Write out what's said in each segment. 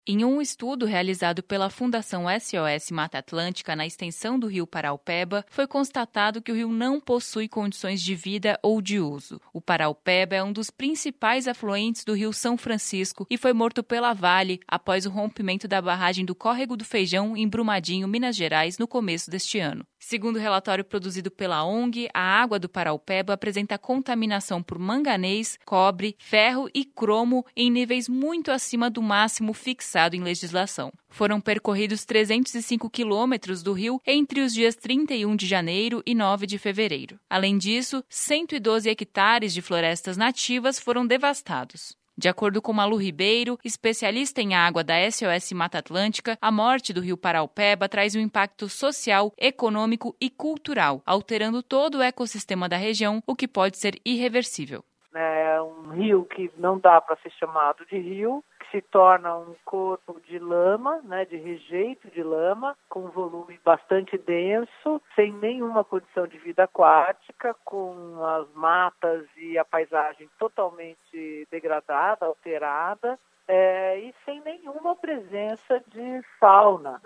Em um estudo realizado pela Fundação SOS Mata Atlântica na extensão do rio Paraupeba, foi constatado que o rio não possui condições de vida ou de uso. O Paraupeba é um dos principais afluentes do rio São Francisco e foi morto pela Vale após o rompimento da barragem do Córrego do Feijão em Brumadinho, Minas Gerais, no começo deste ano. Segundo o relatório produzido pela ONG, a água do Paraupeba apresenta contaminação por manganês, cobre, ferro e cromo em níveis muito acima do máximo fixado em legislação. Foram percorridos 305 quilômetros do rio entre os dias 31 de janeiro e 9 de fevereiro. Além disso, 112 hectares de florestas nativas foram devastados. De acordo com Malu Ribeiro, especialista em água da SOS Mata Atlântica, a morte do rio Paraupeba traz um impacto social, econômico e cultural, alterando todo o ecossistema da região, o que pode ser irreversível. É um rio que não dá para ser chamado de rio, que se torna um corpo de lama, de rejeito de lama, com um volume bastante denso, sem nenhuma condição de vida aquática, com as matas e a paisagem totalmente degradada, alterada, e sem nenhuma presença de fauna,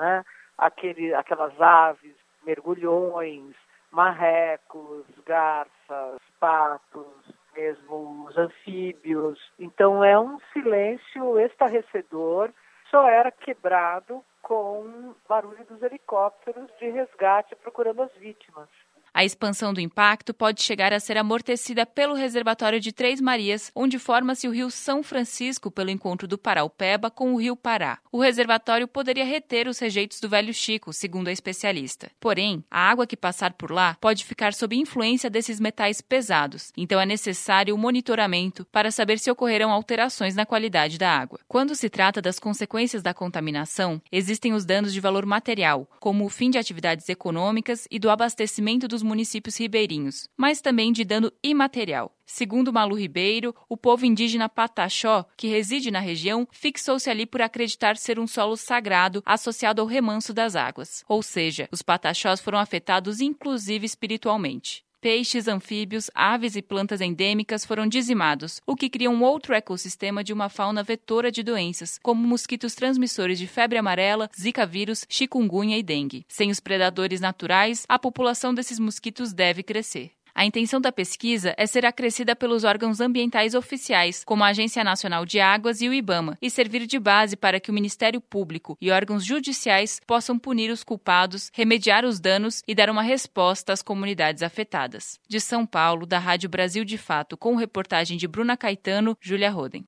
aquelas aves, mergulhões, marrecos, garças, patos, mesmo os anfíbios. Então é um silêncio estarrecedor, só era quebrado com o barulho dos helicópteros de resgate procurando as vítimas. A expansão do impacto pode chegar a ser amortecida pelo reservatório de Três Marias, onde forma-se o rio São Francisco pelo encontro do Paraupeba com o rio Pará. O reservatório poderia reter os rejeitos do Velho Chico, segundo a especialista. Porém, a água que passar por lá pode ficar sob influência desses metais pesados, então é necessário o monitoramento para saber se ocorrerão alterações na qualidade da água. Quando se trata das consequências da contaminação, existem os danos de valor material, como o fim de atividades econômicas e do abastecimento dos municípios ribeirinhos, mas também de dano imaterial. Segundo Malu Ribeiro, o povo indígena Pataxó, que reside na região, fixou-se ali por acreditar ser um solo sagrado associado ao remanso das águas. Ou seja, os Pataxós foram afetados inclusive espiritualmente. Peixes, anfíbios, aves e plantas endêmicas foram dizimados, o que cria um outro ecossistema de uma fauna vetora de doenças, como mosquitos transmissores de febre amarela, zika vírus, chikungunya e dengue. Sem os predadores naturais, a população desses mosquitos deve crescer. A intenção da pesquisa é ser acrescida pelos órgãos ambientais oficiais, como a Agência Nacional de Águas e o IBAMA, e servir de base para que o Ministério Público e órgãos judiciais possam punir os culpados, remediar os danos e dar uma resposta às comunidades afetadas. De São Paulo, da Rádio Brasil de Fato, com reportagem de Bruna Caetano, Júlia Roden.